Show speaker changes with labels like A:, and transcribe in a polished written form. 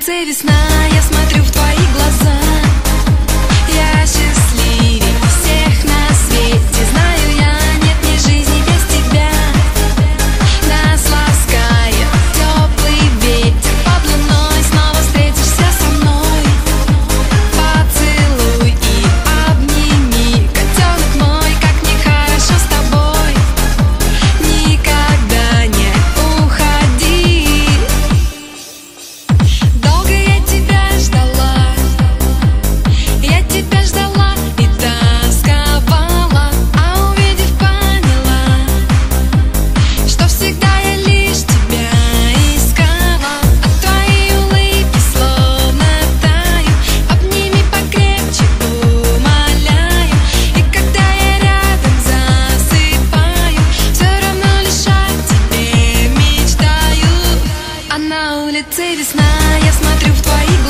A: улице весна, я смотрю в твои глаза. Я счастливее всех на свете, знаю я, нет ни жизни без тебя. Нас ласкает теплый ветер, под луной снова встретишься со мной. Поцелуй и обними, котенок мой, как мне хорошо с тобой. Никогда не уходи. Долго я тебя ждала и тосковала, а увидев, поняла, что всегда я лишь тебя искала. От твоей улыбки словно таю, обними покрепче, умоляю. И когда я рядом засыпаю, все равно лишь о тебе мечтаю. А на улице весна, я смотрю в твои глаза.